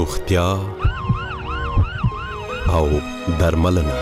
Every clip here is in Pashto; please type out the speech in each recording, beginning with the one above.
روغتیا او درملنه.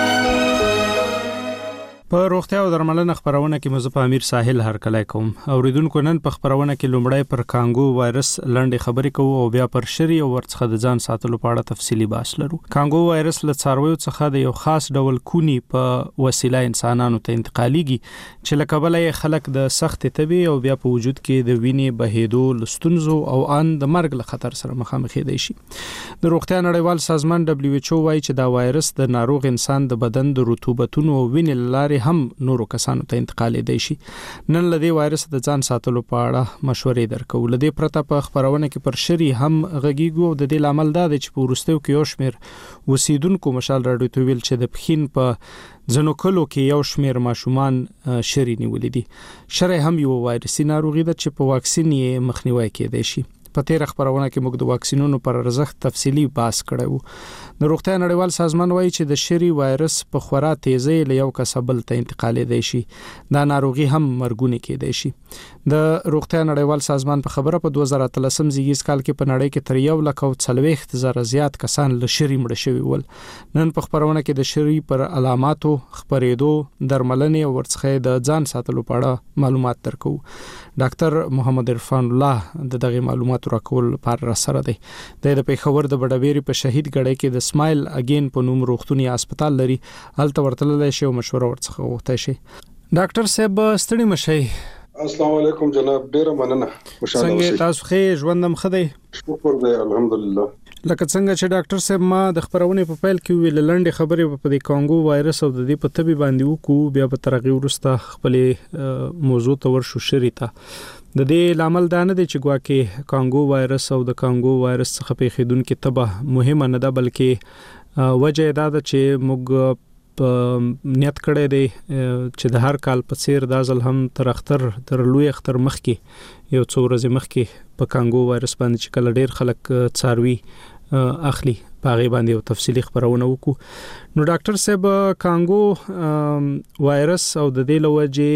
په روغتیا او درملنه خبرونه کې مزه په امیر ساحل هرکلی کوم. اوریدونکو نن په خبرونه کې لومړی پر کانګو وایرس لنډې خبرې کوو او بیا پر شری او ورڅخه د ځان ساتلو په اړه تفصیلی بحث لرو. کانګو وایرس له څارویو څخه د یو خاص ډول کونی په وسیله انسانانو ته انتقالیږي چې له کبله یې خلک د سخت تبي او بیا په وجود کې د وینې بهیدو لستونزو او ان د مرګ له خطر سره مخامخ دی شي. د روغتیا نړیوال سازمان WHO وايي چې دا وایرس د ناروغ انسان د بدن د رطوبتونو او وینې لارې هم نورو کسانو ته انتقال دی شي. نن لدی وایرس د ځان ساتلو په اړه مشورې درکو. لدی پرته په خبرونه کې پر شری هم غږیږو د دې لامل دا دی چې په ورستیو کې یو شمیر وسیدونکو مشال راډیو ته ویل چې د پخین په ځنو کلو کې یو شمیر ماشومان شری نیولې دي. شری هم یو وایرسي ناروغي ده چې په واکسین یې مخنیوي کېدای شي. په تیر خبرونه کې موږ د واکسینونو پر ارزښت تفصیلی بحث کړو. د روغتیا نړیوال سازمان وایي چې د شری وایرس په خورا تیزی له یو کس بل ته انتقال دی شي. دا ناروغي هم مرګونی کېدای شي. د روغتیا نړیوال سازمان په خبره په 2013 زیږیز کال کې په نړۍ کې تر 1,40,000 زیات کسان له شری مړ شوي ول. نن په خبرونه کې د شری پر علاماتو خبرېدو درملنې او ورڅخه د ځان ساتلو په اړه معلومات درکو. ډاکټر محمد عرفان الله دغه معلومات راکول پر سره دی. د پیښور د بډبېری په شهید غړې کې د سمایل اگین په نوم روغتونی هسپتال لري. هلته ورتللی شي او مشوره ورڅخه وغوښتل شي. ډاکټر صاحب ستړي مشئ. السلام علیکم جناب، ډیر مننه. څنګه تاسو ښه ژوندم خدای؟ شکر دی الحمدلله. لکه څنګه چې ډاکټر صاحب ما د خبرونه په پیل کې ویل لنډې خبرې په د کانګو وایرس او د دې په تبي باندې وکړو، بیا په ترغیب ورسته خپل موضوع ته ورشو شریته. د دې لامل دا نه دی چې ګواکې کانګو وایرس او د کانګو وایرس څخه پیښیدونکو تبه مهمه نه ده، بلکې وجه دا ده چې موږ نیت کړی دی چې د هر کال په څیر د ځل هم تر لوی اختر مخکې یو څو ورځې مخکې په کانګو وایرس باندې چې کله ډیر خلک څاروي اخلي پاغي باندې یو تفصیلی خبرونه وکړو. نو ډاکټر صاحب کانګو وایرس او د دې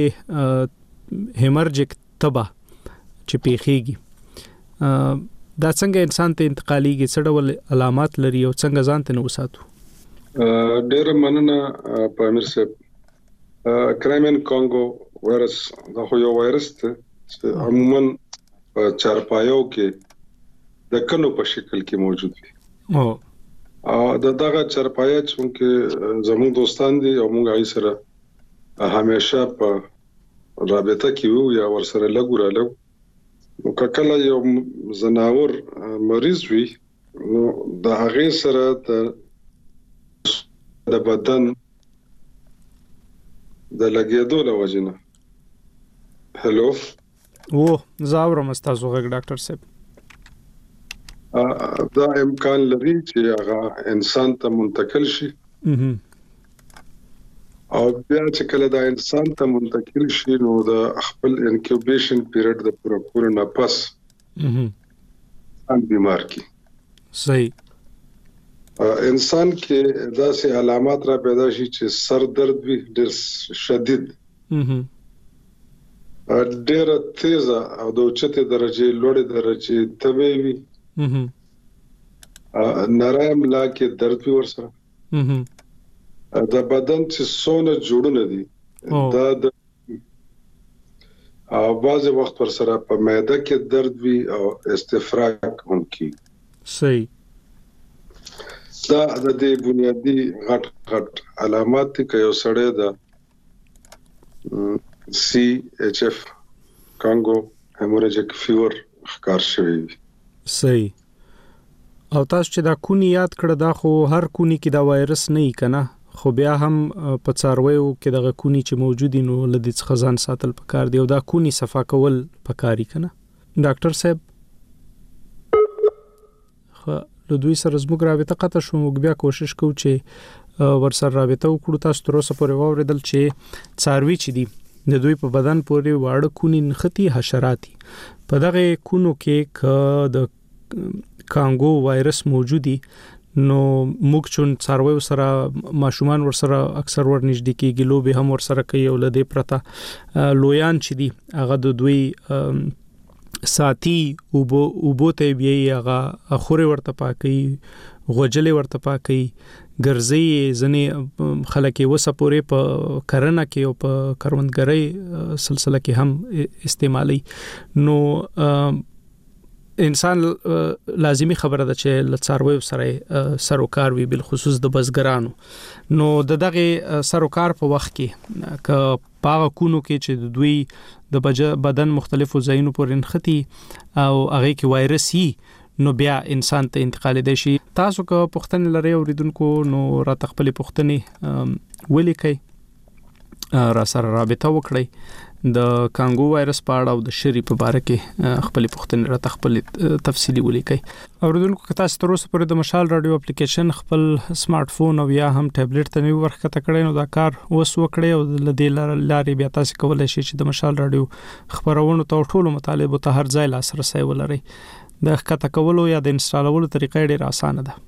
لوجه هیمرجیک تبه چې پیخیږي دا څنګه انسان ته انتقالیږي، څه ډول علامات لري او څنګه ځان ته وساتو؟ ډیر مننه په امیر صاحب. کرایمن کانګو وایرس دا خو یو وایرس دی چې عموما په چارپایو کې د کنو په شکل کې موجود دی. او دغه چارپایه چې زموږ دوستان دي او موږ یې سره همیشه په رابطه کې وو یا ورسره لګورالو. نو کله یو زناور مریض وي نو د هغه سره د بدن د لګیدو لوجنه هلو زاورم استاسو غږ ډاکټر صاحب. دا امکان لري چې هغه انسان ته منتقل شي او بیا چې کله دا انسان ته منتقل شي نو د خپل انکیوبیشن پیریډ د پوره کولو نه پس ان بیمار کی صحیح انسان کې داسې علامات را پیدا شي چې سر درد وي ډېر شدید ډېر تیز او د اوچته درجه لوړې درجه تبه وي نرم لا کې درد وي ورسره د بدن چې څونه جوړونه دي دا د بعض وخت پر سره په معده کې درد وي او استفراغ هم کی صحیح. دا د دې بنیادی غټ علامات دي چې یو سړی د CHF کانګو هیموریجیک فیور ښکار شوی. صحیح. او تاسو چې دا کونی یاد کړه دا خو هر کونی کې دا وایرس نه ای کنه، خو بیا هم په څارویو کې دغه کونی چې موجود نو لدې څخه ځان ساتل پکار دی او دا کونی صفا کول پکاري کنه. ډاکټر صاحب له دوی سره زموږ رابطه قطع شو، موږ بیا کوشش کوو چې ورسره رابطه وکړو. تاسو تر اوسه پورې واوریدل چې څاروي چې دي د دوی په بدن پورې واړه کونی نختی حشراتي په دغه کونو کې د کانګو وایرس موجودي نو موږ چون څاروي سره ماشومان ورسره اکثر ورنږدې کېږي، لوبي هم ورسره کوي او لدې پرته لویان چې دي هغه د دوی ساتي وبو ته بیا هغه خوري ورته پاکي غوجلې ورته پاکي ګرځي ځنې خلک وسه پورې په کرنه کې او په کروندګرۍ سلسله کې هم استعمالي نو انسان لازمی خبره ده چې لڅاروي سره سروکار وي بل خصوص د بزګرانو نو دغه سروکار په وخت کې ک پاغه کونو کې چې د دوی د بدن مختلفو ځایونو پورې نختی او هغه کې وایرسي نو بیا انسان ته انتقال دی شي تاسو که پښتنه لري اوریدونکو نو را تخپل پښتني ولیکي را سره رابطه وکړئ د کانګو وایرس په اړه او د شری په اړه کې خپل پښتنه را تخپل تفصیلی ولیکي اوریدونکو که تاسو تر اوسه پورې د مشال رادیو اپلیکیشن خپل سمارټ فون او یا هم ټابلیټ ته نو ورخته کړئ نو دا کار وس وکړئ او د دې لارې بیا تاسو کولای شئ چې د مشال رادیو خبرونو ته ټولو مطالبه ته هر ځای لاسرسي ولرئ د ښکته کولو یا د انسټالولو طریقې ډېره اسانه ده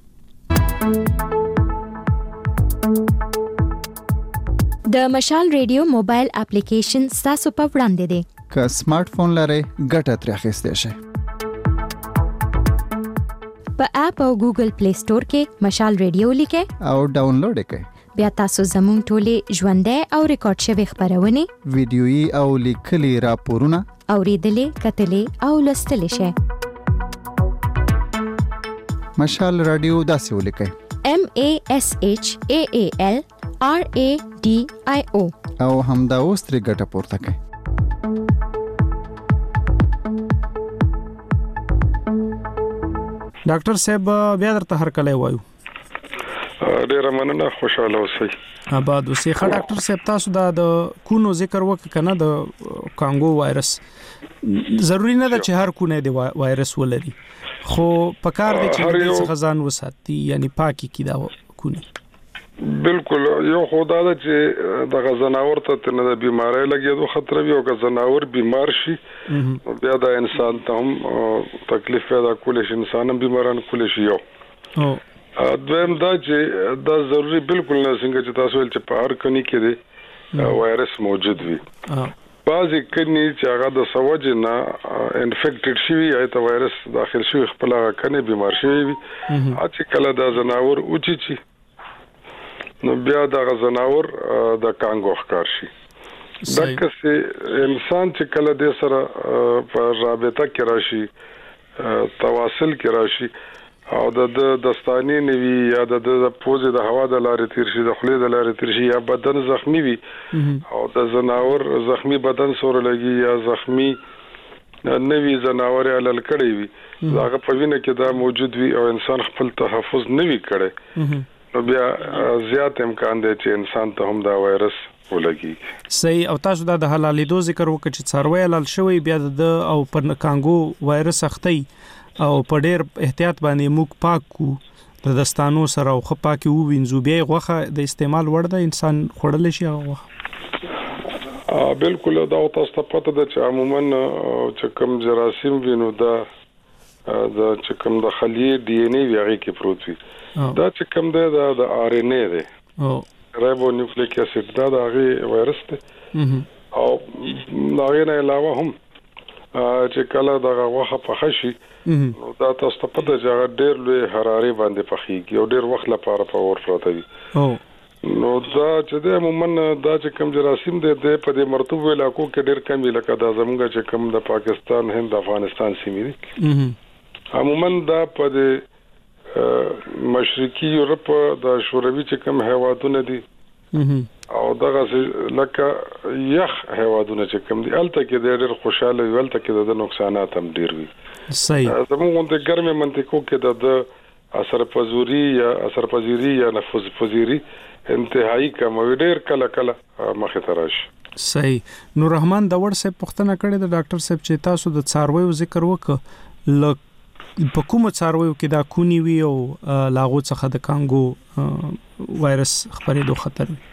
د مشال ریډیو موبایل اپلیکیشن تاسو په وړاندې دی که سمارټ فون لرئ ګټه ترې اخیستئ شئ په اپ او ګوګل پلی سٹور کې مشال ریډیو لیکئ او ډاونلوډ کړئ بیا تاسو زموږ ټولې ژوندۍ او ریکارډ شوی خبرونه ویډیويي او لیکلي راپورونه اوریدلې کتلې او لوستلې شئ مشال رادیو داسې ولیکئ MASHAALRADIO او همدا اوس ترې ګټه پورته کړئ ډاکټر صاحب بیا درته هر کله وایو ډیره مننه خوشاله اوسئ آباد اوسئ ښه ډاکټر صاحب تاسو د کونو ذکر وکړه کنه د کانګو وایرس ضروری نه ده چې هر کونه د وایرس ولري خو پکار دي چې د خزان وساتي یعنی پاکي کی دا کونه بالکل یو خدا ده چې د غزناور ته نه د بیماری لګیدو خطر وي او که زناور بیمار شي بیا د انسان ته هم تکلیف پیدا کولی شي انسان هم بیماران کولی شي یو دویم دا چې دا ضروری بالکل نه څنګه چې تاسو ول چې په هر کني کې دی وایرس موجود وي بعضی کني چې هغه د سوج نه انفیکټډ شي یا ته وایرس داخل شي خپل کني بیمار شي وي چې کله د زناور اوچی چی نو بیا د غزناور د کانګو ښکار شي دغه سي انسان چې کله د سره په رابطه کې راشي تواصل کې راشي او د دستانی نوي یا د پوزې د هوا د لارې تیر شي د خولې د لارې تیر شي یا بدن زخمی وي او د زناور زخمی بدن سره لګي یا زخمی نوي زناور علل کړي وي هغه په وینه کې دا موجود وي او انسان خپل تحفظ نوي کړي نو بیا زیات امکان دی چې انسان ته هم دا وایرس ولګي صحیح او تاسو دا د حلالېدو ذکر وکړ چې څاروي حلال شوی بیا د او پر کانګو وایرس اختی او په ډېر احتیاط باندې موږ پاکو د دستانو سره او خپاکي وینځو بیا غوخه د استعمال وړ د انسان خړل شي هغه بالکل دا تاسو ته پته ده چې عموما چې کوم جراثیم وینو دا چې کوم د خلیه دی ان ای ویغه کې پروت وي دا چې کوم ده د ار ان ای دی رایبو نیوکلیک اسید دا د هغه وایرس دی او دا نه علاوه هم چې کله دا غوخه پخ شي دا تاسو ته پته چې ډېر لوی حراري باندې پخېږي او ډېر وخت لپاره په اور پروت وي نو دا چې د عموما دا چې کوم جراثیم دی په دې مرطوب علاقو کې ډېر کم لکه دا زموږ چې کوم د پاکستان هند افغانستان سیمې دي عموما دا په مشرقي یورپ د شوروي چې کوم هیوادونه دي او دغه لکه یخ هیوادونه چې کوم دي الته کې ډېر خوشاله وي الته کې د نقصانات هم ډېر وي صحیح زموږ د ګرمه منطقو کې د اثر پذیری یا نفوذ پذیری انتهایی کم وي ډېر کله مخه ترش صحیح نور رحمان د وړ صاحب پښتنه کړې د ډاکټر صاحب چې تاسو د څارویو ذکر وکړ په کوم څارویو کې دا کونی وی او لاغو څخه د کانګو وایرس خبرېدو خطر وي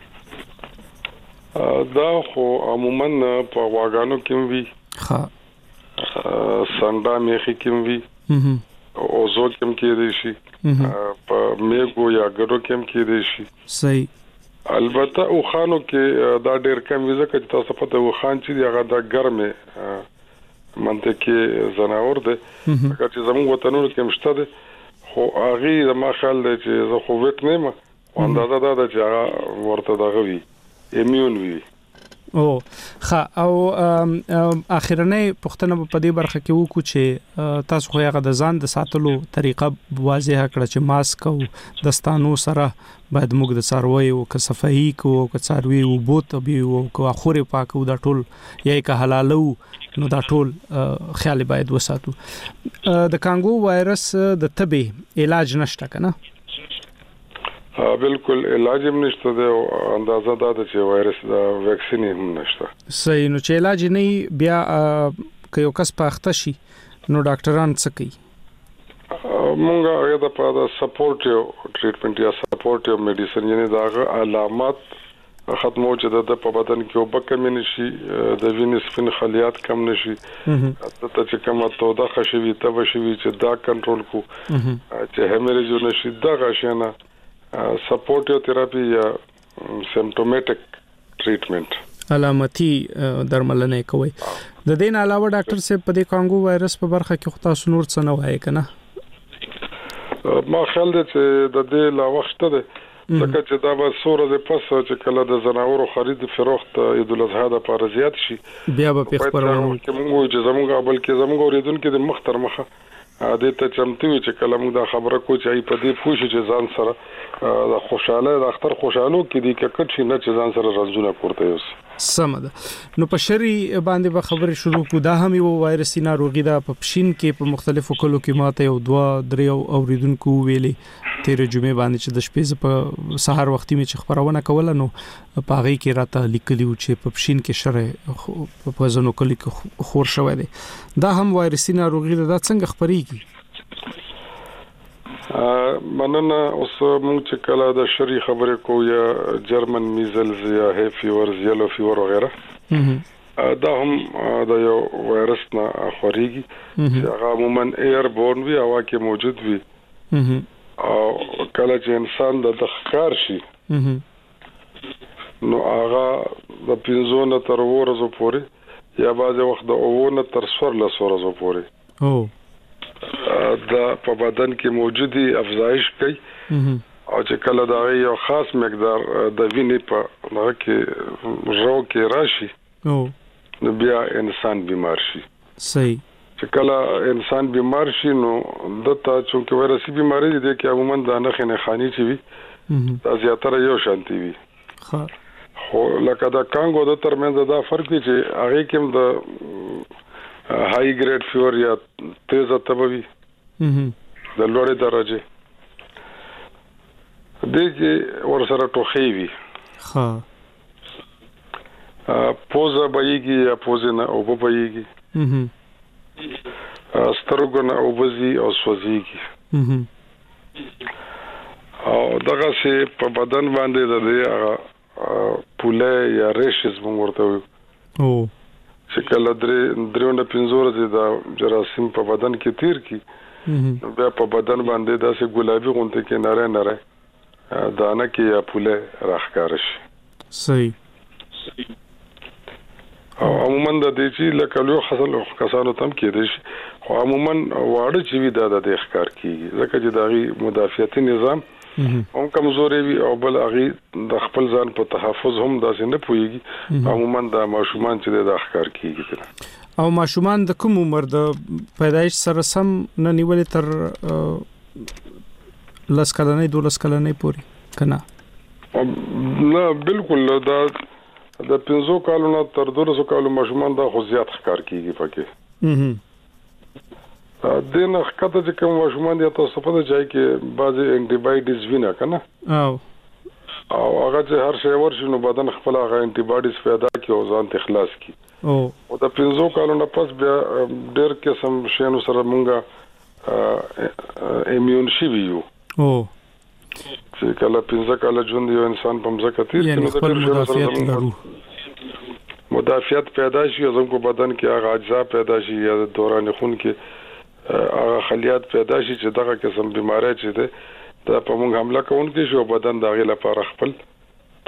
دا خو عموما په واګانو کې وي ها سنډا میخي کې وي او زو کې دي شي په میګو یا ګډو کې دي شي صحیح البته او خانو کې دا ډېر کم وي ځکه چې تاسو پته و خان چې هغه د ګرمه منطقي زناور ده چې زموږ وطنونو کې مشته ده خو هغه ما خیال دی چې زه خو وټ نه ما اندازه ده چې هغه ورته دغه وي ایمیون وي او او اخرنۍ پښتنه په دې برخه کې وکړو چې تاسو خو هغه د ځان د ساتلو طریقه واضحه کړه چې ماسک او دستانو سره باید موږ د څاروي او صفائی کو او څاروي او بوت او کو اخوري پاکو دا ټول یا که حلالو نو دا ټول خیال باید وساتو. د کانګو وایرس د تبې علاج نشته کنه؟ بالکل علاج هم نشته دی او اندازه دا ده چې وایرس دا ویکسین هم نشته. صحیح. نو چې علاج نه بیا که یو کس پاخته شي نو ډاکټران څه کوي؟ مونږه هغه د په سپورټیو ټریټمنټ یا سپورټیو میډیسن یعنی دا علامات ختمو چې د په بدن کې وبکه نشي د وینې سپین خلیات کم نشي ته چې کومه توده خشوي ته وشوي چې دا کنټرول کو چې همیرج نشي دا غشنه سپورټیو تھراپي یا سیمپټومټک ټریټمنټ علامتي درملنه کوي. د دین علاوه ډاکټر صاحب په دې کانګو وایرس په برخه کې خو تاسو نور څه نه وایي کنه؟ ما خیال دی چې د دې لا وخت ده ځکه چې دا به سوره د پس چې کله د زناورو خرید فروخت عید الاضحی د پاره زیات شي بیا به خبرونه کې موږ چې زموږ بلکې زموږ اوریدونکو د مختر مخه د ته چمتو چې کله موږ د خبره کو چې په دې پوښي چې ځان سره د خوشاله د اختر خوشالو کې دي ککټ شي نه چې ځان سره رنځونه پورته یوس سمده. نو په شری باندې به خبرې شروع کو دا هم یو وایرسي ناروغي ده په پښین کې په مختلفو کلو کې ماته یو 2-3 اوریدونکو ویلي تیر جمعه باندې چې د شپې په سحر وختي می چې خبرونه کوله نو په هغه کې راته لیکلی و چې په پښین کې شره په ځنو کلی کې خور شوی دی. دا هم وایرسي ناروغي ده څنګه خبريږي؟ مننه. اوس موږ چې کله د شری خبرې کو یا جرمن میزلز یا هی فیور یلو فیور وغیرہ دا هم د یو وایرس نه خوريږي چې هغه عموما ایر بورن وي هوا کې موجود وي او کله چې انسان د ښکار شي نو هغه د 15 نه تر 20 ورځې پورې یا بعض وخت د 20 نه تر 14 ورځې پورې دا په بدن کې موجودي افزایش کوي او چې کله دا یو خاص مقدار د وینې په هغه کې رو کې راشي نو بیا انسان بیمار شي. صحیح. چې کله انسان بیمار شي نو دته چې وایرسي بیماری دي کې عموما د نخنه خاني چي وي دا زیاتره یو شانتي وي. خو لکه دا کانګو د ترمنځ دا فرق دی چې هغه کې د هاي ګریډ فیور یا تیزه تبوي د لوړې درجه دغه ورسره ټوخي وي پوزه بایږي یا پوزه نه او بایږي سترګو نه او بزي او سوځيږي او دغه سي په بدن باندې د پوله یا ریشز موږ ورته وو چې کله درونه 15 ورځې د جراثیم په بدن کې تیر کی بیا په بدن باندې داسې ګلابي غونډه کې نره دانه کې یا پوله راخکار شي. صحیح. او عموما د دې چې لکه لو حاصل کسانو تم کې دي خو عموما واړه چې وي د ښکار کیږي ځکه چې دغه مدافعتي نظام هم کمزوري وي او بل هغه د خپل ځان په تحفظ هم داسې نه پويږي عموما د ماشومان چې د ښکار کیږي او ماشومان د کوم عمر د پیدایش سره سم نه نیولې تر لس کلنې 12 کلنې پورې کنه؟ نه بالکل دا د 15 کالو نه تر 12 کالو ماشومان دا خو زیات ښکار کیږي پکې دین حقیقت چې کوم ماشومان دي تاسو په دې ځای کې بعضي انټي بایوټیکس وینا کنه او هغه چې هر شی ورشي نو بدن خپل هغه انټي بایوټیکس پیدا کوي او ځان ته خلاص کوي او د 15 کالو نه پس بیا ډېر قسم شینو سره مونږه ایمیون شي ویو چې کله 15 کال ژوند یو انسان په مزه کتیر نو د مدافعت پیدا شي او زموږ بدن کې هغه اجزا پیدا شي یا د دوران خون کې هغه خلیات پیدا شي چې دغه قسم بیماری چې ده دا په موږ حمله کوونکې شو بدن دغه لپاره خپل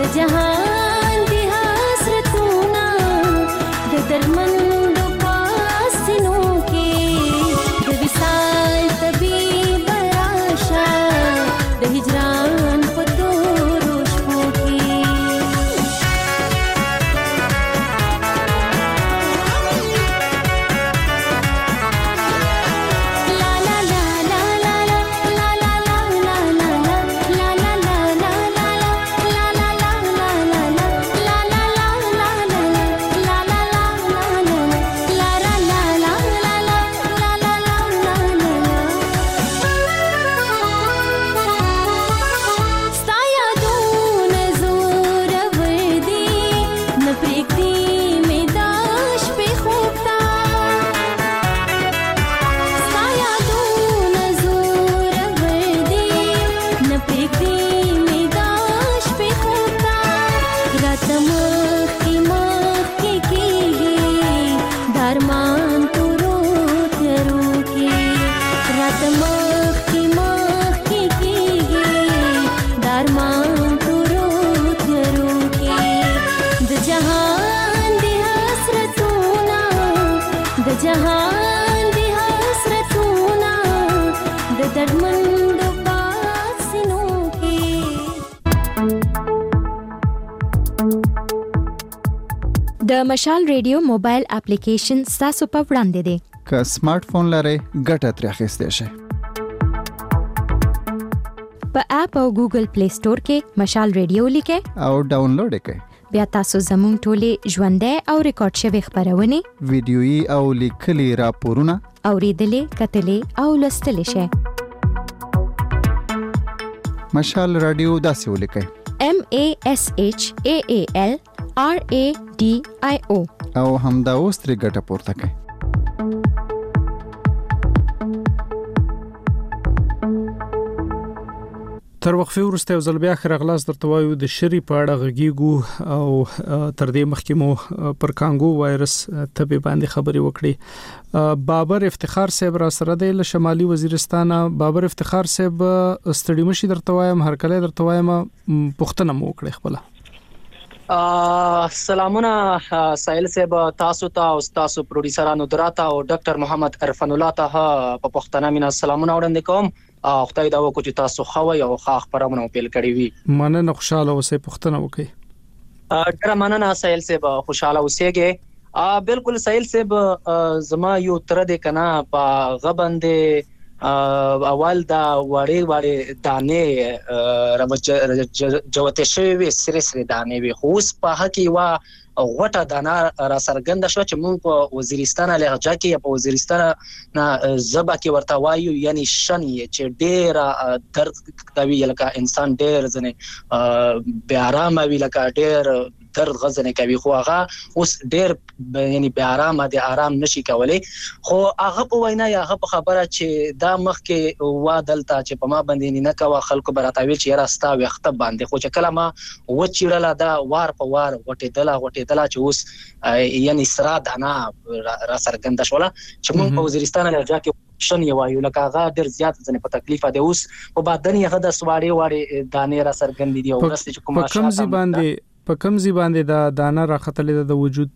د جهان دی حسرتونه د درمندو پاسینو کې د وصال طبیب راشه د هجران په تورو شپو کې لا لا لا لا لا لا لا لا لا لا لا جهان دی حسرتونه د دردمندو پاسینو کې د مشال ریډیو موبایل اپلیکیشن ستاسو په وړاندې دی که سمارټ فون لرئ ګټه ترې اخیستی شئ په اپ او ګوګل پلی سٹور کې مشال ریډیو لیکئ او ډاونلوډ یې کړئ بیا تاسو زموږ ټولې ژوندۍ او ریکارډ شوي خبرونه ویډیويي او لیکلي راپورونه اوریدلې کتلې او لوستلې شئ مشال رادیو داسې ولیکئ MASHAALRADIO او همدا اوس ترې ګټه پورته کړئ تر وقفه وروسته یو ځل بیا خیر اغلاس درته وایو د شری په اړه غږیږو او تر دې مخکې مو پر کانګو وایرس تبه باندې خبرې وکړې بابر افتخار صاحب را سره د شمالي وزیرستان بابر افتخار صاحب ستړي مشي درته وایم هر کله درته وایم پښتنه مو وکړې خپل سلامونه سایل صاحب تاسو ته او تاسو پروډوسرانو دراته او ډاکټر محمد عرفان الله ته په پښتنه مینا سلامونه وړاندې کوم خدای دا وکړي چې تاسو خو یو ښه خبرونه پیل کړی وي مننه خوشاله اوسې پښتنه وکړي ډېر مننه سایل صاحب خوشاله اوسېږئ بالکل سایل صاحب زما یو تر دې کنا په غبندې اول دا وړې دانې جوته شوی سری دانې وي خو اوس په حقي وا غوټه دانا را سرګند شو چې مونږ په وزیرستان لهجه کې په وزیرستان نه زبا کې ورته وایو یعنی شن چې ډېر درد کوي لکه انسان ډېر ځنه بے آرام وي لکه ډېر درد غزنه کوي خو هغه اوس ډېر یعنی بے آرام دي آرام نشي کولای خو هغه په وینا یا هغه په خبره چې دا مخ کې وا دلته چې په ما باندې نه کوا خلکو براتاویل چې راستا وخت باندې خو چې کلمه و چیرله دا وار په وار وټیدله چې اوس یعنی سرا دانا را سرګند شوله چې موږ په وزیرستان لهجه کې شن یو وایو لکه هغه ډېر زیات ځنه په تکلیف ده اوس په بدن یې غد سواړې دانې را سرګند دي او ورسته چې کومه په کمزي باندې دا دانه راختلې د وجود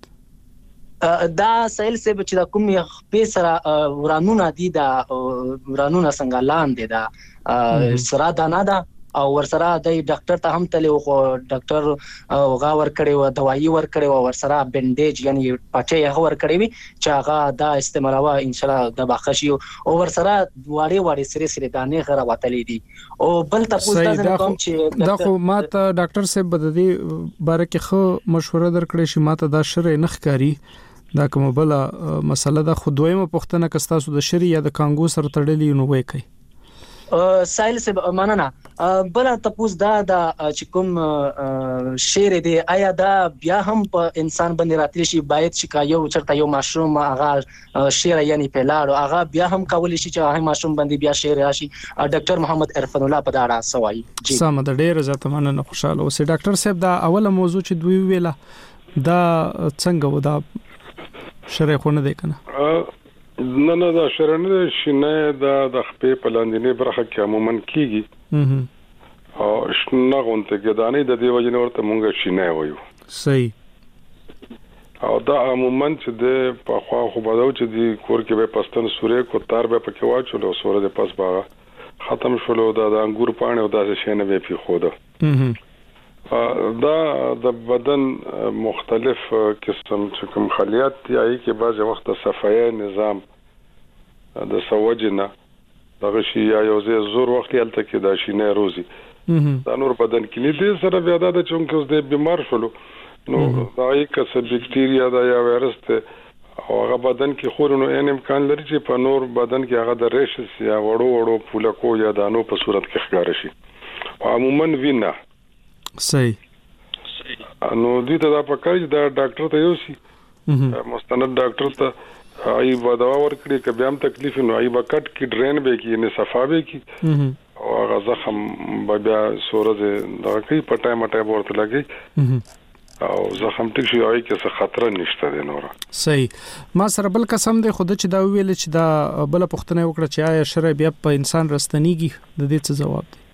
دا سایل سه چې دا کوم په سره ورانونه دي دا ورانونه څنګه لاندې دا سرا دانه دا او ورسره د ډاکټر ته هم تلو خو ډاکټر غا ور کړی و دوايي ور کړی و ورسره بندیج یعنی پټه یې ور کړی وي چې هغه دا استعمالوا ان شاء الله د بخښي او ورسره واړې سری دانې غره وتلې دي او بل تاسو دا کوم چې دا خو ماته ډاکټر صاحب بددي باره کې خو مشوره درکړې شي ماته دا شر نه ښکاری دا کومه بل مسله دا خو دویمه پښتنه کستاسو د شری یا د کانګو سره تړلې نو وای کوي سایل سه مننه بل تاسو دا چې کوم شعر دی آیا دا بیا هم په انسان باندې راتلی شي باید چې یو چرته یو ماشوم هغه شعر یعنی په لاړو هغه بیا هم کولی شي چې هغه ماشوم باندې بیا شعر راشي ډاکټر محمد عرفان الله په دا اړه سوای جی سم د ډیر زیات مننه خوشاله اوسې ډاکټر صاحب دا اوله موضوع چې دوی ویله دا څنګه و دا شرح خو نه دی کنه نه دا شرنه شینه د خپې په لاندې برخه کې عموما کیږي او شنه غونته کې دانه د دې وجنه ورته مونږ شینه وایو. صحیح. او دا عموما چې د په خوا خو بدو چې د کور کې به پستن سورې کو تار به پکې واچول او سورې د پس باغ ختم شول دا د انګور پانه او داسې شینه به پی خوده. دا د بدن مختلف قسم چې کوم خلیات دی چې بعض وخت د صفایي نظام د سوجنه دغه شی یا یو زور وخت یالته کې دا شینه روزي دا نور بدن کې نه دي سره بیا دا چې کوم د بیمار شولو نو دا یک څه بکټیریا دا یا وایرس ته او هغه بدن کې خورونو ان امکان لري چې په نور بدن کې هغه د ریشز یا وړو پولکو یا دانو په صورت کې ښکار شي عموما وینا. صحیح. نو دې ته دا پکای دا ډاکټر ته یو شي مستند ډاکټر ته ای په دوا ورکړي که بیا هم تکلیف نو ای وکټ کې ډرین به کې نه صفا به کې او هغه زخم بیا سورزه دا کوي پټای مټای ورته لګي او زخم ټیک شي آی کې څه خطر نشته دی نور. صحیح. ما سره بل قسم دی خود چې دا ویل چې دا بل پښتنه وکړه چې آیا شر بیا په انسان رستنیږي د دې څه جواب دی؟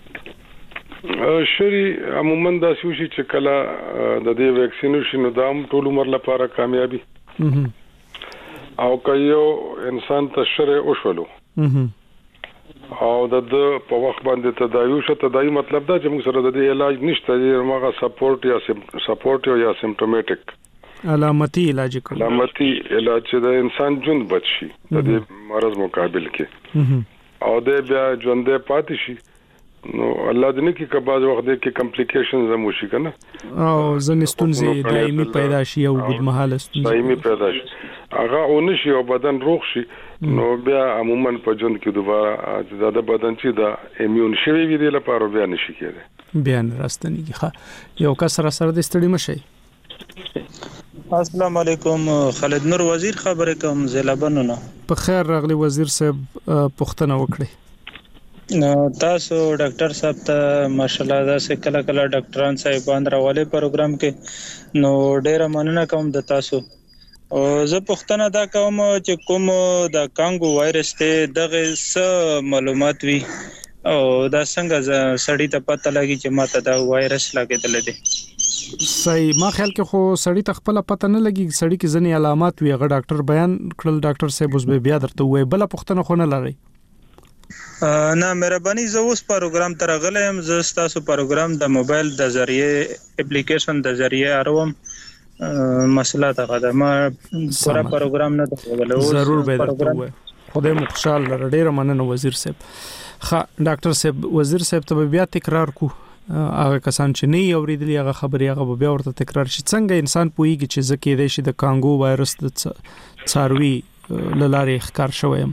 شری عموما دا شوشي چې کله د دې ویکسینیشن د عام ټول عمر لپاره کامیابی او کایو انسان ته شر او شولو او د په وخت باندې تداوی مطلب دا چې موږ سره د علاج نشته دی ماغه سپورټ یا سیمپټومټیک علامتي علاج کوي علامتي علاج چې د انسان ژوند بچي د دې مرز مقابل کې او د بیا ژوندې پاتې شي نو الله دې نه کې کباز وخت کې کمپلیکیشنز هم وشي کنه او ځنستونځي دایمي پیدا شي او اوږدمهاله ستونزې دایمي پیدا شي هغه اونشي او بدن روغ شي نو بیا عموما په ژوند کې دوباره د بدن چې د ایمیون شوی وي د لپاره بیا نشي کېده بیا راستنیږي. ښه یو کس سره د ستړي مشي. السلام علیکم خالد نور وزیر خبرې کوم زیلابنو نه. په خیر راغلی وزیر صاحب پوښتنه وکړئ. تاسو ډاکټر صاحب ته ماشاءالله دا سه کله ډاکټران صاحبان راولې پروګرام کې نو ډېر مننه کوم د تاسو او زه پوښتنه دا کوم چې کوم د کانګو وایرس ته دغه څه معلومات وي او دا څنګه سړی ته پته لګي چې ماته دا وایرس لګیدل دي؟ صحیح. ما خیال کې خو سړی ته خپل پته نه لګي سړی کې ځنې علامات وي هغه ډاکټر بیان کړل ډاکټر صاحب اوس به بیا درته وایي بل پوښتنه خو نه لري. نه مهرباني زه اوس پروګرام ترغلم زه تاسو پروګرام د موبایل د ذریعہ اپلیکیشن د ذریعہ اروم مسله دا د ما پورا پروګرام نه درغله ضرور به درته وای خدای مو خوشاله لره ډیر مننه وزیر صاحب. ښه ډاکټر صاحب وزیر صاحب ته بیا تکرار کو هغه کسان چې نه اوریدلی هغه خبري هغه بیا ورته تکرار شي څنګه انسان پوهیږي چې ځکه د شي د کانګو وایرس د څاروي لارې ښکار شوی.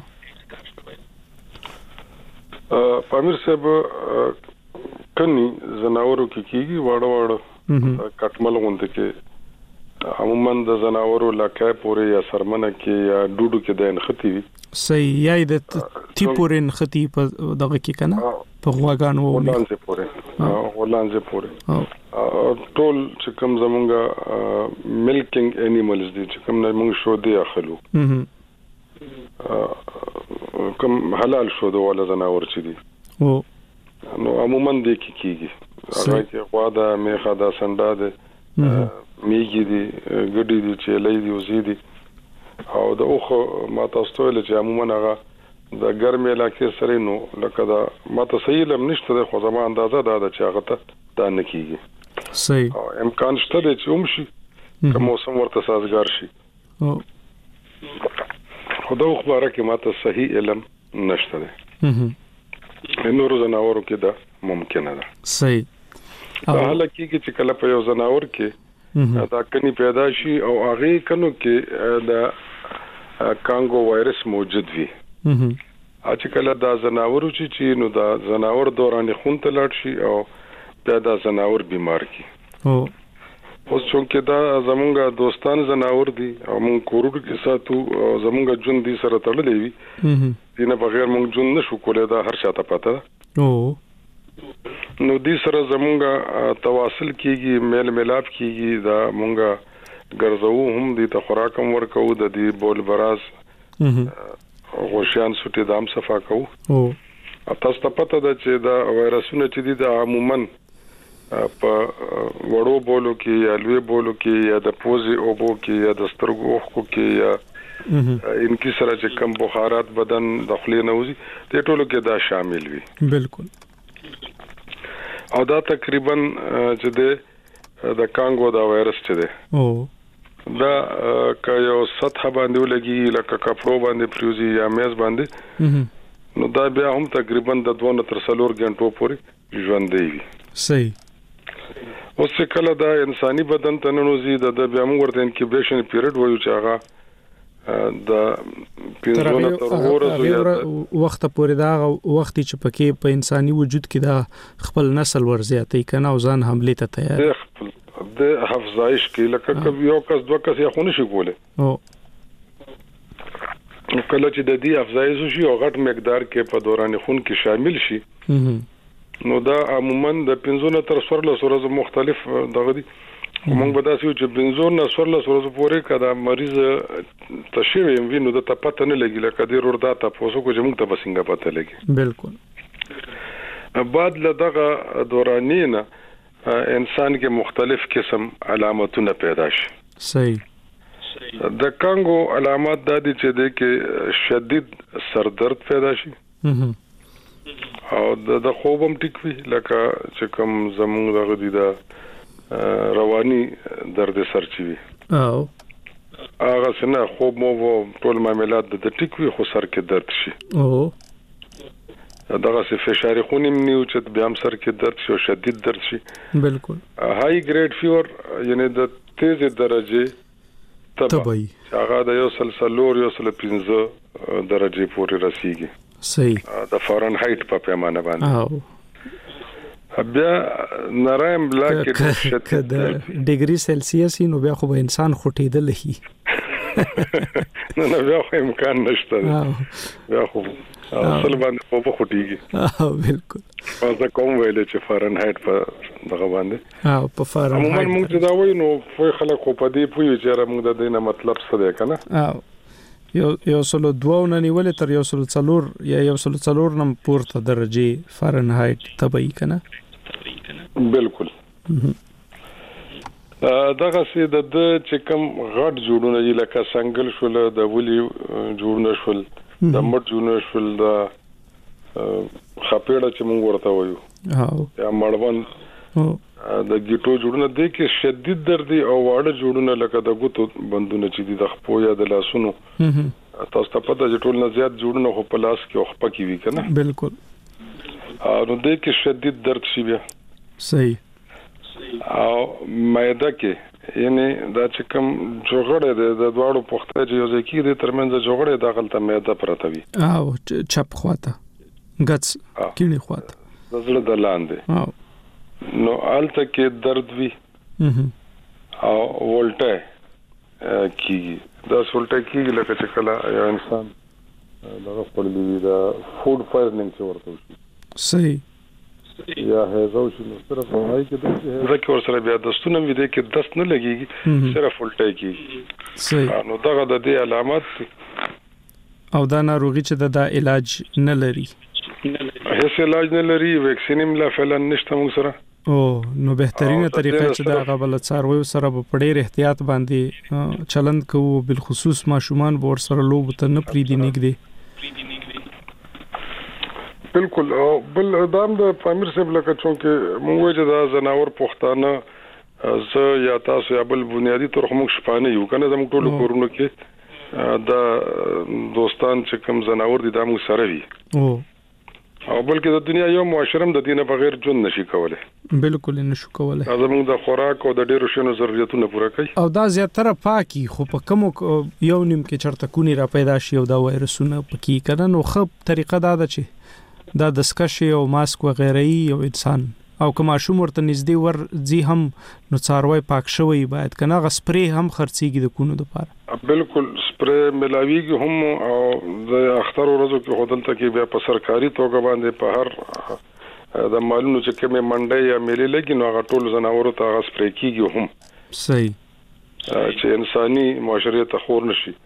پامیر صاحب کني زناورو کې کیږي واړه کټمل غونډه کې عموما د زناورو لکه پورې یا سرمنه کې یا ډوډو کې د انختی وي. صحیح. یا د تی پورې انختی په دغه کې کنه په غواګانو ولانځه پورې ټول چې کوم زمونږه ملکینګ انیملز دي چې کوم موږ شو دی اخلو کوم حلال شو د ولا زناور چي دي نو عموما د کیږي هغه کې غوا د میخه د سنډا د میږي دي ګډي دي چې لې دي وزيدي او د اوخه ما تاسو له چې عموما هغه د ګرمه علاقې سره نو لکه دا ما ته صحیح لم نشته خو زما اندازه دا چې هغه ته دا نه کیږي. صحیح. امکان شته چې ومشي که موسم ورته سازگار شي خدا خبره کې ماته صحیح علم نشته ده نور زناورو کې دا ممکنه ده. صحیح. حالکه چې کله په یو زناور کې دا کني پیدا شي او هغه کنو کې دا کانګو وایرس موجود وي چې کله دا زناور چې نو دا زناور دوران خون ته لاړ شي او دا زناور بیمار کی اوس څنګه دا زمونږ دوستان زناور دي او مونږ کورو کې ساتو زمونږ جون دي سره تړلې وي دینه بغیر مونږ جون نشو کولای دا هر چاته پته نو دې سره زمونږ تواصل کیږي میل ملاپ کیږي دا مونږ ګرځو هم دې ته خوراکم ورکو د دې بول براز غوشیان سټي دام صفا کوو تاسو ته پته ده چې دا وایرسونه چې دي د عموما په وړو بولو کې یا لوی بولو کې یا د پوزي اوبو کې یا د سترګو اوخو کې یا انکی سره چې کم بخارات بدن داخلي نه وځي ته ټولو کې دا شامل وي بالکل او دا تقریبا چې د کانګو دا وایرس چې ده دا که یو سطح باندې ولګي لکه کپړو باندې پریوزي یا میز باندې نو دا بیا هم تقریبا د 2 تر 4 غنټو پورې ژوند دی صحیح اوس کله دا انساني بدن ته ننوزي د بیا موږ ورته انکیوبیشن پیریډ وایو چې هغه د پینځونه تر ورځو وخت پورې دا وخت چې پکې په انساني وجود کې دا خپل نسل ورزياتي کنه او ځان حمله ته تیار د حفظایش کې لکه یو کس دوه کس یې خونه شي کوله او کله چې د دې افزایش شي او غټ مقدار کې په دوران خون کې شامل شي نو دا عموما د 15 تر 14 ورځې مختلف دغه دي موږ به تاسو چې 15 نه 14 ورځې پورې کدا مریض تشوي وینو د پته نه لګی لکه د وردا تاسو کو چې موږ ته بسنګ پته لګي بالکل بعد له دغه دورانینه انسان کې مختلف قسم علامتونه پیدا شي صحیح د کانګو علامات د دې چې د کې شدید سر درد پیدا شي او د خوبم ټیکوي لکه چې کوم زموږ دغه دي دا رواني درد سر چي وي او هغه څنګه خوب مو ټول معاملات د ټیکوي خو سر کې درد شي او دغه څه فشار خونیم نیو چې بیا هم سر کې درد شي او شدید درد شي بالکل هاي ګریډ فیور یعنی د تیز درجه تبعی هغه د 115 درجه پورې رسیږي صحیح د فارنهایت په پیمانه باندې بیا نرایم بلاک کې د ډیګري سلسیوس نو بیا خو به انسان خټیدل هي نه بیا خو امکان نشته بیا خو اصل باندې په خټیږي بالکل تاسو کوم ویل چې فارنهایت په دغه باندې په فارنهایت موږ دا وایو نو په خلک خو په دې پوي چې موږ د دینه مطلب څه دی کنه یو سلو 2 نه نیولې تر یو سلو 4 یا یو سلو 4 نم پورته درجه فارنهایت تبعی کنه بالکل دغه سي د چې کوم غټ جوړونه دي لکه سنگل شول د ولي جوړونه شول د مټ جوړونه شول د خپېړه چې موږ ورته وایو یا مړوند د گیټو جوړونه د کې شدید درد او واړه جوړونه لکه د ګوتو بندونه چې دي د خپو یا د لاسونو تاسو ته پته چې ټول نه زیات جوړونه خو په لاس کې او خپه کې وي کنه بالکل نو د کې شدید درد شي بیا صحیح او معده کې یعنی دا چې کوم جوړه ده د دواړو پخته چې یو ځکه د ترمنځ جوړه د غلطه معده پرته وي او چپ خواته غڅ کینی خواته د زړه د لاندې نو آلته کې درد وی او ولټه کیږي دا ولټه کیږي لکه چې کله یو انسان دغه خپلوي دا فود پویزنینګ چې ورته شي صحیح یا هزو چې صرف وایي کې دا کې ورسره بیا د ستونم وی دې کې دست نه لګيږي صرف ولټه کیږي صحیح نو دغه د دې علامات او دا ناروغي چې دا علاج نه لري هیڅ علاج نه لري ویکسین هم لا فعلا نشته موږ سره نو بهترینه طریقه چې دا غبل څاروي سره په ډېر احتیاط باندې چلند کوو بل خصوص ماشومان ور سره لوب ته نه پریدي نګدي بالکل بل دام د پامیر صاحب لکه چې موږ چې دا زناور پښتانه ز یا تاسو یا بل بنیادی تر موږ شپانه یو کنه زموږ ټول کورونو کې دا دوستان چې کوم زناور دي دا موږ سره وي او بلکې د دنیا یو معاشرم د دینه بغیر ژوند نشي کولای بالکل نشو کولای زموږ د خوراک او د ډیرو شنو ضرورتونو پوره کوي او دا زیاتره پاکي خو په کوم یو نیم کې چرته کونی را پیدا شي او دا وایرسونه پکې کنه نو خپ طریقه دا ده چې دا د سکشي او ماسک و غیره یو انسان او کما شوم ورته نږدې ورځي هم نو څاروي پاک شوی باید کنه غ سپری هم خرڅيږي د کونو لپاره بالکل سپری ملاویږي هم او د اختر ورځو کې هودلته کې بیا په سرکاري توګه باندې په هر د مالونو چې کومه منډي یا میلې لګي نو هغه ټول زناورو ته سپری کیږي هم صحیح چې انساني معاشرت ته خور نشي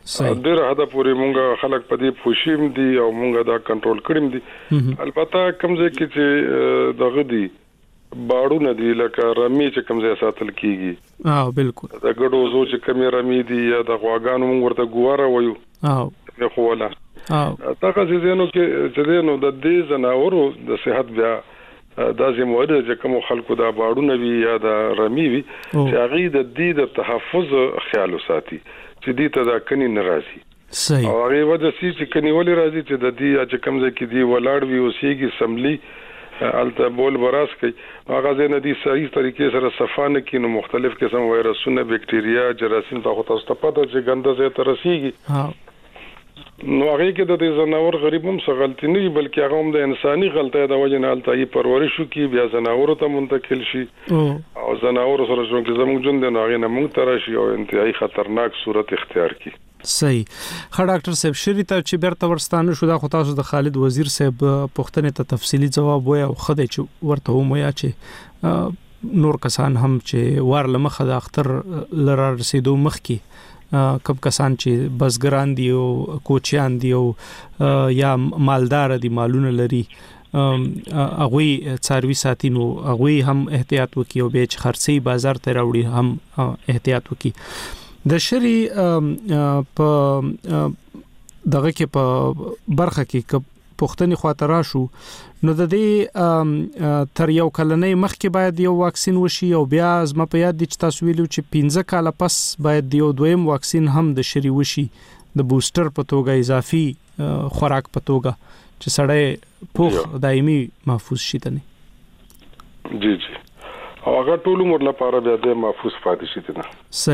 ډېر حدا پورې مونږه خلک په دې پوښیم دي او مونږه دا کنټرول کړیم دي البته کمزې کې چې دغه دي باړونه دي لکه رمي چې کمزې ساتل کیږي بالکل دا ګډو زو چې کمی رمي دي یا د غواګانو مونږ ورته ګواره وایو خو ولا تاسو زینو کې چې نو د دې زناورو د صحت بیا دا زموږ د کوم خلکو دا باړونه وی یا دا رمي وی چې هغه د دې د تحفظ خیال وساتي چې دې ته دا کني ناراضي صحیح او هغه وجه چې کني ولې راځي چې د دې چې کمزې کې دی ولاړ وی اوسېږي سملي الته بول براس کوي هغه زنه دي صحیح طریقې سره صفانه کې نو مختلف قسم وایرسونه بکټریا جراثیم ته تاسو ته پته چې ګنده زه ته رسیږي نو هغه کې د دې زناور غریب هم څه غلطي نه بلکې هغه هم د انساني غلطۍ د وجه نه الته یې پرورش وکي بیا زناور ته منتقل شي او زناور سره چې زموږ جون د هغه نه مونږ تر شي او انتهایی خطرناک صورت اختیار کی صحیح ډاکټر صاحب شری ته چې بیرته ورستانه شو دا خو تاسو د خالد وزیر صاحب پوښتنه ته تفصیلی جواب وای او خدای چې ورته مو یا چې نور کسان هم چې وار لمخه د اختر لره رسیدو مخ کی کم کسان چې بزګران دي او کوچیان دي او یا مالدار دي مالونه لري اغوی څاروي ساتینو اغوی هم احتیاط وکي او به خرڅي بازار ته راوړي هم احتیاط وکي د شری په دغه کې په برخه کې پښتني خاطر شو نو د دې تر یو کلنې مخکې باید یو واکسین وشي او بیا زما په یاد دي چې تاسو ویلو چې 15 کال پس باید یو دویم واکسین هم د شری وشي د بوستر په توګه اضافي خوراک په توګه چې سړی پوخ دایمي محفوظ شي تنه جی هغه ټول عمر لپاره بیا د محفوظ پاتې شي تنه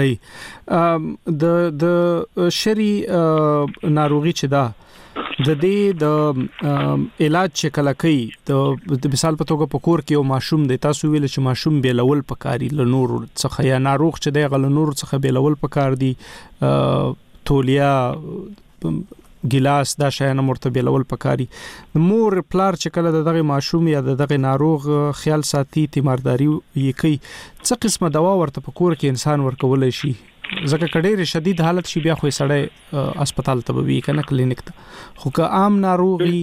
صحیح د شری ناروغي چې دا د دې د علاج چې کله کوي د مثال په توګه په کور کې یو ماشوم د تاسو ویل چې ماشوم بیلول پکاري ل نور څخه یا ناروغ چې د غل نور څخه بیلول پکار دي تولیا ګلاس دا شایانه مرتبه بیلول پکاري مور پلار چې کله دغه ماشوم یا دغه ناروغ خیال ساتي تیمارداري یې کوي څه قسمه دوا ورته په کور کې انسان ورکول شي زکه کډېر شدید حالت شي بیا خو سړی هسپتال ته وي کنه کلینیک ته خو که عام ناروغي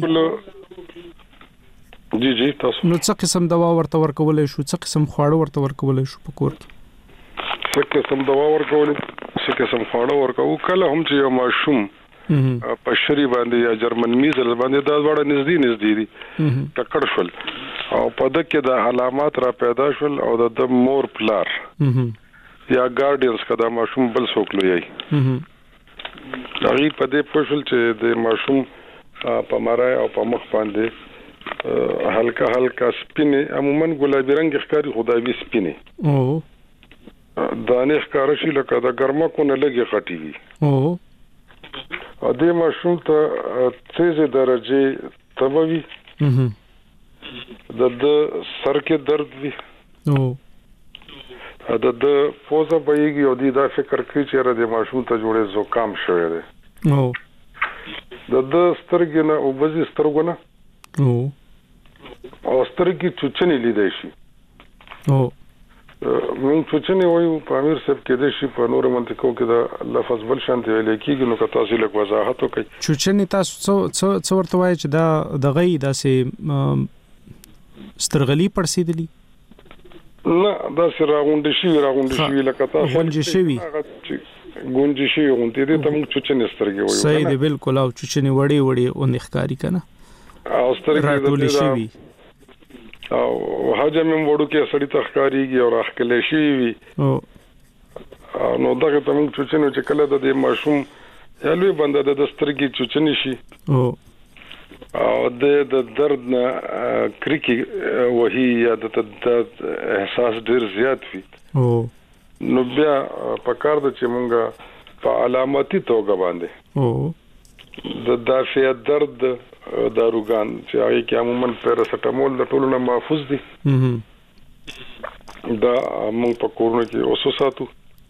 جی تاسو نو څه قسم دوا ورته ورکول شو څه قسم خواړه ورته ورکول شو په کور کې څه قسم دوا ورکول څه قسم خواړه ورکو کله هم چې یو ماشوم په شری باندې یا جرمن میزل باندې دا وړه نږدې دي ټکړ شول او په دغه د علامات را پیدا شول او د مور پلار یا ګارډینز کدا ماشوم بل څوک لوي هغه په دې پوښل چې د ماشوم په مارای او په مخ باندې هلکا سپینه عموما ګلابي رنگ ښکاری خدای سپینه دانه ښکار شي لکه د ګرمه کو نه لګي خټي او د ماشوم ته 3 درجه تبوي د سر کې درد وي د پوزه بېږي او دا فکر کوي چې را د ماشوم ته جوړه زکام شوی دی د سترګې نه او بزي سترګو نه او سترګې چوچنې لیدای شي موږ چوچنې وایو په امیر صاحب کې د شي په نور منطقو کې د لفظ بل شانتي ویل کېږي نو که تاسو لږ وضاحت وکړئ چوچنې تاسو څو ورته وایي چې دا د غي داسې سترغلي پړسیدلی نه دا سره غونډې شي لکه تاسو غونډې شي ګونجي شي غونډې دې ته موږ چوچنې سترګې وایو صحیح دی بالکل او چوچنې وړي او نخکاری کنه او سترګې شي او حجم وړو کې سړی تخکاریږي او راخکلې شي وي نو دغه ته موږ چوچنې چې کله د ماشوم یا لوی بنده د سترګې چوچنې شي او د درد نه کریکی وਹੀ یا د احساس ډیر زیات وي نو بیا په کار د چې مونږه په علاماتي توګه باندې د دافع درد داروګان چې هغه کې عموما پیراسټامول د ټولو نه محفوظ دي دا مونږ په کورونو کې اوسو ساتو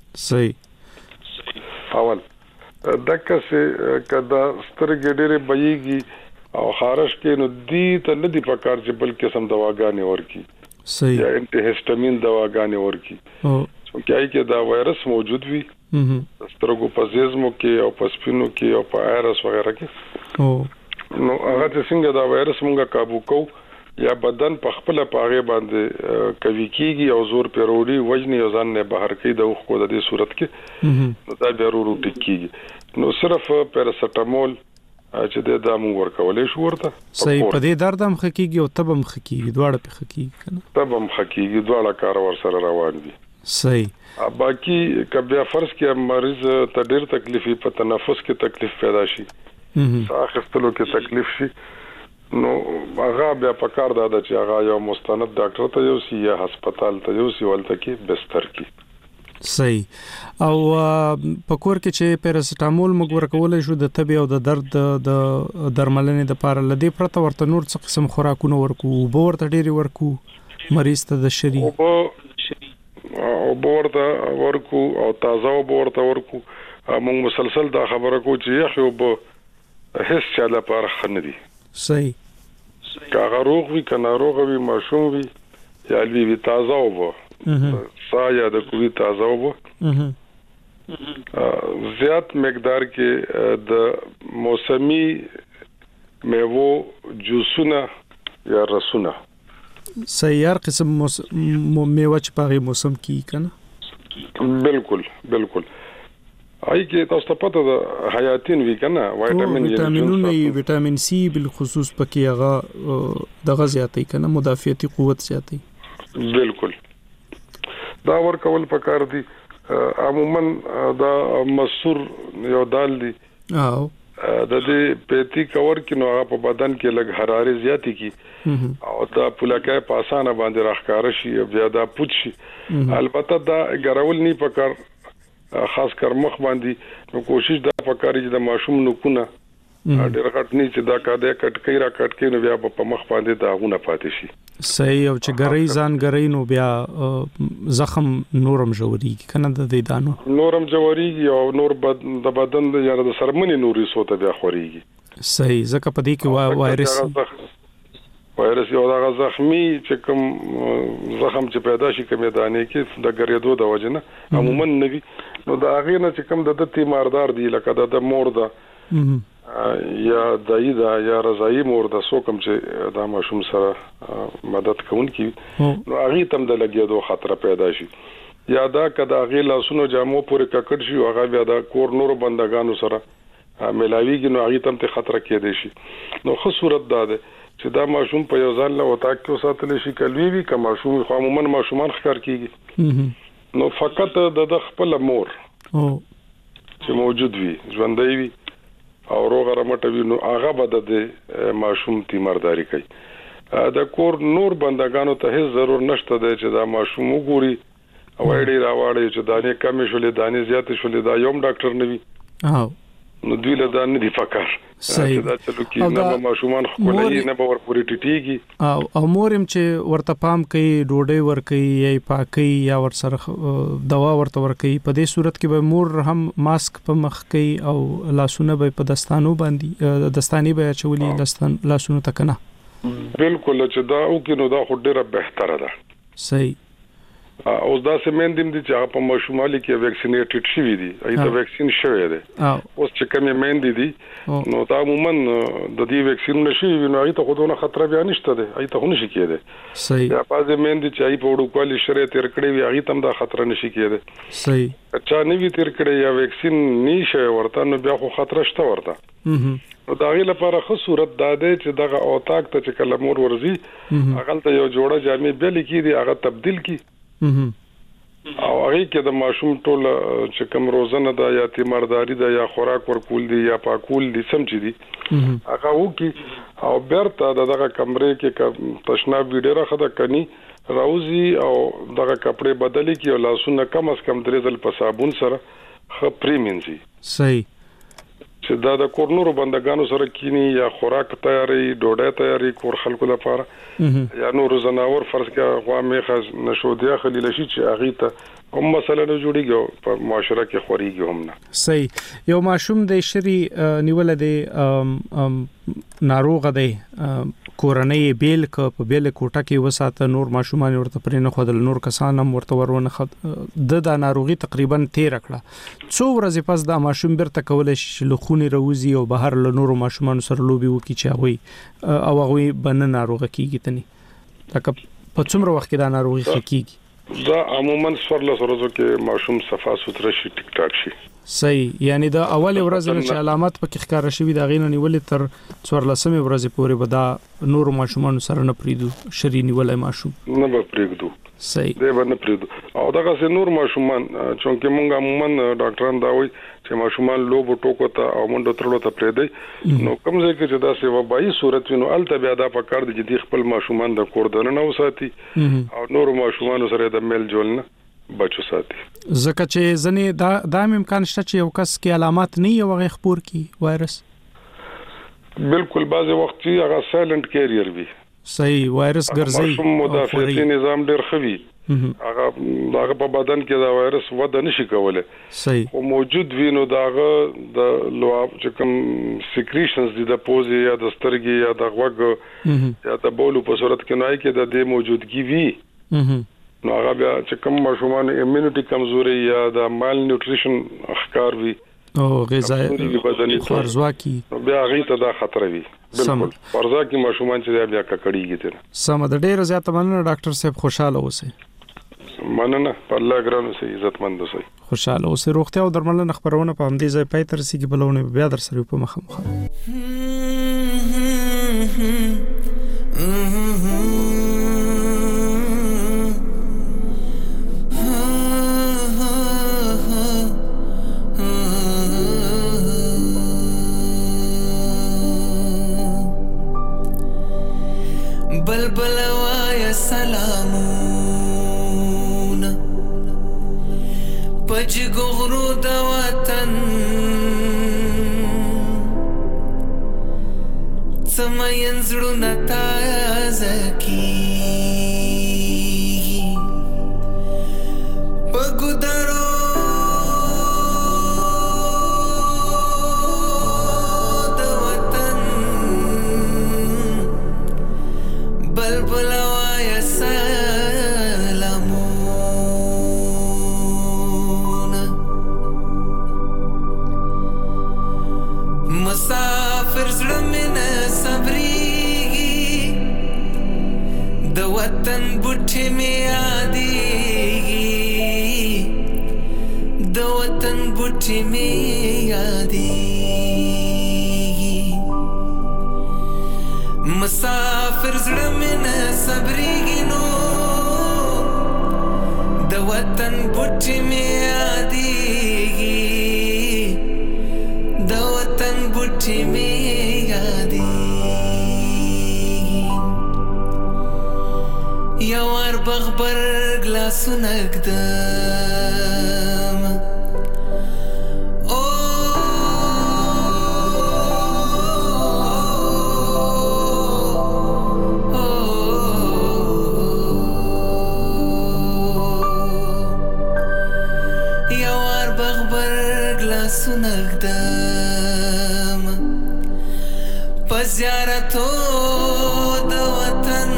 صحیح اول دغه څه کدا سترګې ډېرې بېږي او خارش کې نو دي ته نه دي پکار چې بل قسم دواګانې ورکی صحیح یا انټي هیسټامین دواګانې ورکی چې کې دا وایرس موجود وي سترګو په زیزمو کې او په سپینو کې او په ایرس وغیرہ کې نو هغه څنګه دا وایرس مونږه قابو کو یا بدن په خپل پاغه باندې کوي کیږي او زور پیروړي وجنی او ځان نه بهر کوي د خو د دې صورت کې دا بیا ورو ټیکيږي نو صرف پیراسټامول چې د مو ورکولې شو ورته صحیح په دې درد هم خکېږي او تبم خکېږي دواړه په خکېږي کنه تبم خکېږي دواړه کار ور سره روان دي صحیح باقي کبه فرض کې مریض ته ډېر تکلیفي په تنفس کې تکلیف پیدا شي ساه اخیستلو کې تکلیف شي نو هغه بیا پکار دا چې هغه یو مستند ډاکټر ته یو سی یا هسپتال ته یو سی ولته کې بستر کې صحیح او پکور کې چې پیراسټامول موږ ورکولای شو د تبي او د درد د درملنې د لپاره لدی پرته ورته نور څه قسم خوراکونه ورکو او ورته ډېری ورکو مریض ته د شری او ورته ورکو او تازه ورته ورکو موږ مسلسل دا خبره کو چې یخ یو به هیڅ چا لپاره خنه دي صحیح کاغه روغ وی کنه روغ وی ماشوم وی یا وی تازه وو سایه د کوی تازه وو زیات مقدار کې د موسمی میوه جوسونه یا رسونه سیار قسم میوه چې په موسم کې کنه بالکل آی کې تاسو ته پته ده حیاتین وی کنه وټامین سی بالخصوص پکې هغه دغه زیاتې کنه مدافعتي قوت زیاتې بالکل دا ورکول پکار دي عموما دا مسور یو دال دي او د دې پیتی کور کې نو هغه په بدن کې لګ حرارت زیاتی کی او دا پولاکای په اسانه باندې راخکار شي بیا دا پوت شي البته دا ګرول نه پکار خاص کر مخ باندې نو کوشش دا پکاري چې د ماشوم نکونه ډېر غټ نه چې دا کاده کټکې را کټکې نو بیا په مخ باندې دا غونه پاتې شي صحیح او چې ګرې ځان ګرې نو بیا زخم نورم جوړیږي کنه د دې دانو نورم جوړیږي او نور د بدن یا د سرمنې نوري سوته بیا خوريږي صحیح ځکه په دې کې وایرس یو دا زخمی چې کوم زخم چې پیدا شي کومه دانه کې د ګریدو د وجنه عموما نوي نو دا هغه نه چې کوم د تیماردار دی لکه د مور ده یا دایدا یا رضای مور د سوکم چې دا ماشوم سره مدد کوونکی نو هغه تم د لګیدو خطر پیدا شي یا دا کدا هغه لاسونو جامو پورې ککړ شي هغه بیا د کور نور بندگانو سره ملاویږي نو هغه تم ته خطر کېدې شي نو خو صورت دا ده چې دا ماشوم په یو ځان له وتا کې ساتل شي کلوي وي که ماشوم عموما ماشومان ښکار کیږي نو فقط د خپل مور چې موجود وي ژوندۍ وي او روغ رمټ وي نو هغه به د ماشوم تیمارداری کوي د کور نور بندگانو ته هیڅ ضرور نشته دی چې دا ماشوم وګوري او اړې راوړي چې دانې کمې شولې دانې زیاتې شولې دا یوم ډاکټر نه وي نو دوی له دا نه دی فکر صحیح دا چلو کې نه ماشومان خپلې نه باور پوری ټیټیږي او مورم چې ورته پام کوي ډوډۍ ور کوي یا پاکي یا ور سره دوا ورته ور کوي په دې صورت کې به مور هم ماسک په مخ کوي او لاسونه به په دستانو باندې دستانی به چولي لاسونه تکنه بالکل چې دا او کې نو دا خو ډیره بهتره ده صحیح او دا سیمندیم دي چې په ماشومالي کې ویکسینیټډ شوی دي ایته ویکسین شوی دی اوس چې کومې مېندې دي نو دا عموما د دې ویکسین نشي نو ایته خودونه خطر بیا نشته دی ایته خو نشي کېده صحیح یا پازه مېندې چې ای په وړو کوالی شری تیر کړی وي هغه تم دا خطر نشي کېده صحیح اچھا نه وی تیر کړی یا ویکسین نشي ورته نو بیا خو خطر شته ورته نو دا غي لپاره خو صورت داده چې دغه اوتاک ته چې کلمور ورزي هغه ته یو جوړه جامې بل کی دي هغه تبديل کی او هغه کې د ماشوم ټول چې کوم روزنه ده یا تیمارداری ده یا خوراک ورکول دي یا پاکول دي سم چي دي هغه وکي او برته دغه کمرې کې تشناب ویډیو راخده کني راوزي او دغه کپڑے بدلی کی او لاسونه کم از کم درې ځل په صابون سره خپري منځي صحیح چې دا د کورنورو بندگانو سره کینی یا خوراک تیاری ډوډۍ تیاری کور خلکو لپاره یا نور زناور فرض کې غوا میخه نشودیا خلیل شي چې اغه ته هم مسله نه جوړیږي په معاشره کې خوريږي هم نه. صحیح. یو ماشوم د شری نیول د ناروغه دی کورنۍ بیل په بیل کوټه کې وساته نور ماشومان ورته پرې نه خدل نور کسان هم ورته ورونه د ناروغي تقریبا 13 کړه څو ورځې پس دا ماشوم برته کول شي لخونی روزي او بهر له نور ماشومان سره لوبي وکي چې وي او هغه بنه ناروغه کیږي تني لکه په څومره وخت کې دا ناروغي کیږي دا عموما سورله ورځو کې ماشوم صفا سوتره شي ټیک ټاک شي. صحیح. یعنی دا اول ورځ نه چې علامات پکې ښکار شوي دا غینه نیولې تر 14مې ورځې پورې به دا نور ماشومان سره نه پریدو شری نیولای ماشوم نه به پریدو. صحیح. دا به نه پریدو او دا که نور ماشومان چې موږ عموما ډاکټران دا وایي چې ماشومان لوب ټوکو ته او منډو ترلو ته پریدي نو کوم ځای کې چې دا سی وبایي صورت وینو الته بیا دا په کار دي چې خپل ماشومان د کور دنه نه وساتي او نور ماشومان سره د میل جول نه بچو ساتي. زکه چې ځنې دا امکان شته چې یو کس کې علامات نه یو غي خپور کی وایرس بالکل بعض وخت چې هغه سایلنت کیریئر وي. صحیح. وایرس ګرځي مدافعتي نظام ډېر خوي هغه په بدن کې دا وایرس وده نشي کوله. صحیح. او موجود وینو داغه د لواب چې کوم سیکریشنز دي د پوزي یا د سترګې یا د غوږ یا د بولو په صورت کې نه کې د دې موجودګي وي نو هغه بیا چې کوم ماشومان ایمونټي کمزوري یا د مال نیوټریشن اخکار وي او غذایی خارزواکی بیا غي ته دا خطر وي. بالکل خارزواکی ماشومان چې بیا ککړیږي ته سم د ډیر زیات مننه ډاکټر صاحب خوشاله اوسئ. مننه الله ګرانو سي عزتمند اوسئ. خوشاله اوسئ. روغتیا او درملنه خبرونه په همدې ځای پای تر سي کې بلونه بیا در سره په مخه بلبل وایا سلامون پج غرو د وطن سمین زړه نتازه کی پګدارو वतन बुठे में आदि दो वतन बुठे में आदि मुसाफिर ज़ड़ में न सबरी नो दो वतन बुठे में आदि दो वतन बुठे में आदि یوار بغبر گلاسونه اگدم یوار بغبر گلاسونه اگدم پس زیارتو د وطن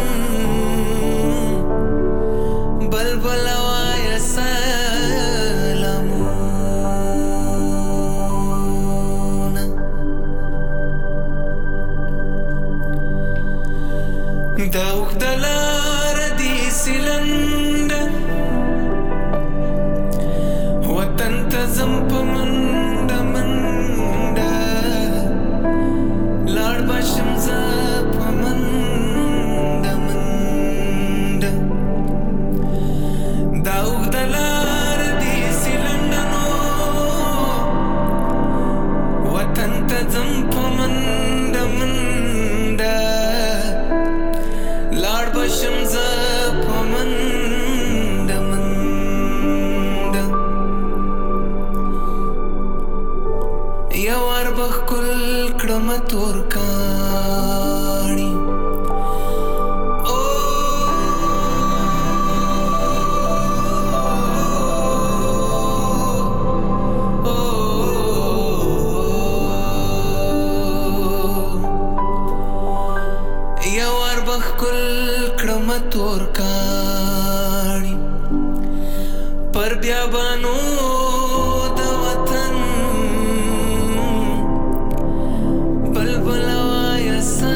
بلبل وایا سلامون داوخ دلار دی سلند وطن تزم پمند مند لاړ بشم ز پمند مند داوخ دلار دی سلندنو وطن تزم پمند مند لاړ بشم ز پمند مند یوار بخکل کړم تور کاڼي بیابانو د وطن بلبل وایا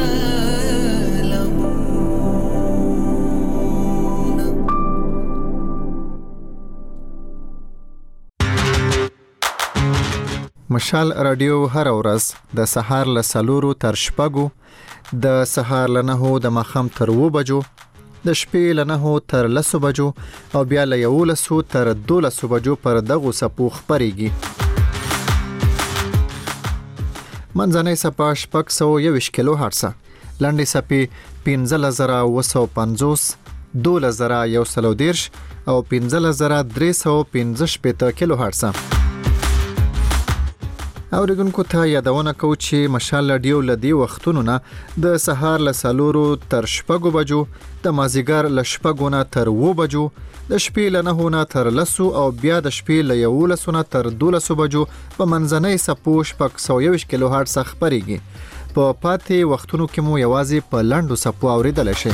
سلامونه. مشال رادیو هر ورځ د سهار له 4 تر 6 د سهار له 9 د ماښام تر 2 بجو د شپې له 9 تر 10 بجو او بیا له 11 تر 12 بجو پر دغه سپو خبريږي. منځنۍ سپا 621 کیلو هرتز، لنډې سپې 15950، 12130 او 15315 کیلو هرتز. اوریدونکو ته یادونه کوم چې مشال رادیو لدی وختونو نه د سهار له 4 تر 6 بجو، د مازیګر له 6 نه تر 2 بجو، د شپې له 9 نه تر 10 او بیا د شپې له 11 نه تر 12 بجو په منځنۍ سپو 621 کیلو هرتز خبريږي. په پاتې وختونو کې مو یوازې په لنډو سپو اوریدل شي.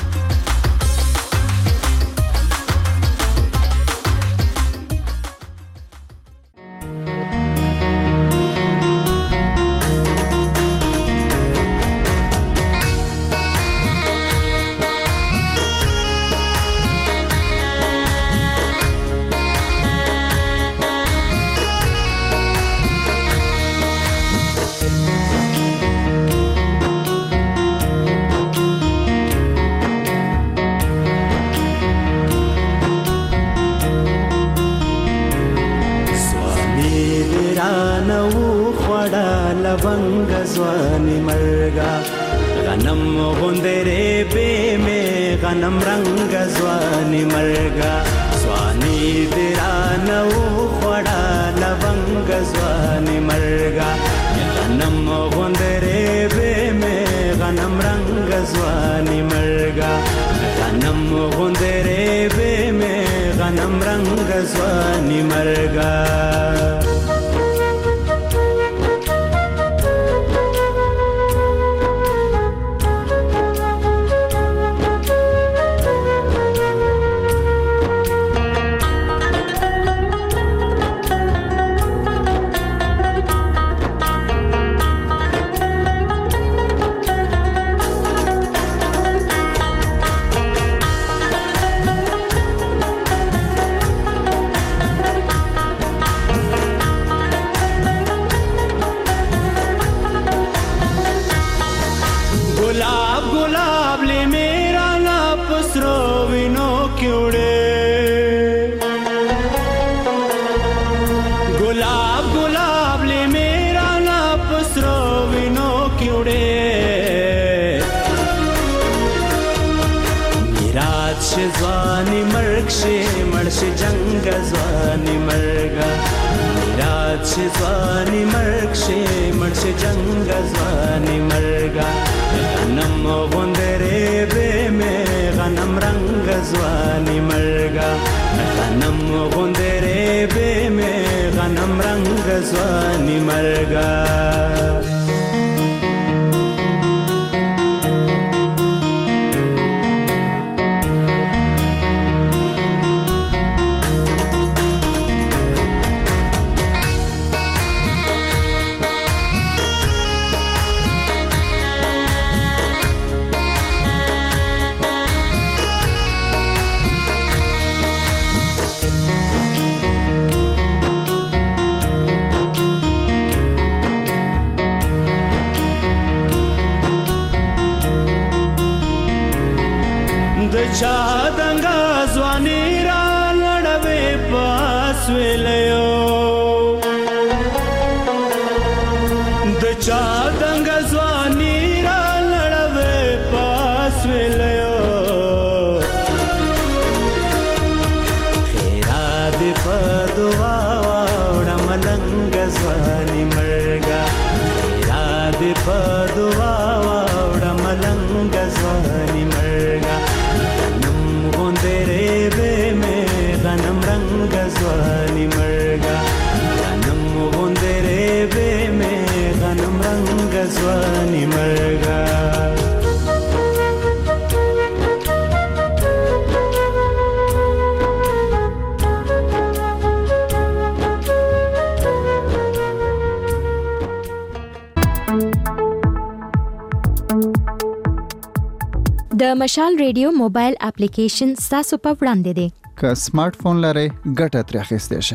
د مشال ریډیو موبایل اپلیکیشن تاسو په وړاندې دی. که سمارټ فون لرئ ګټه ترې اخیستی شئ.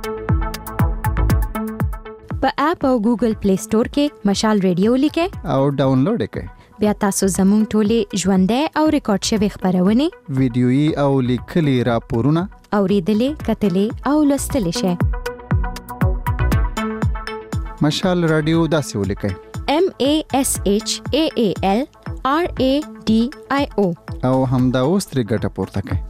په اپ او ګوګل پلی سٹور کې مشال ریډیو لیکئ او ډاونلوډ یې کړئ. بیا تاسو زموږ ټولې ژوندۍ او ریکارډ شوي خبرونه ویډیويي او لیکلي راپورونه اوریدلې کتلې او لوستلې شئ. مشال رادیو داسې ولیکئ: MASHAAL RADIO او همدا اوس ترې ګټه پورته کړئ.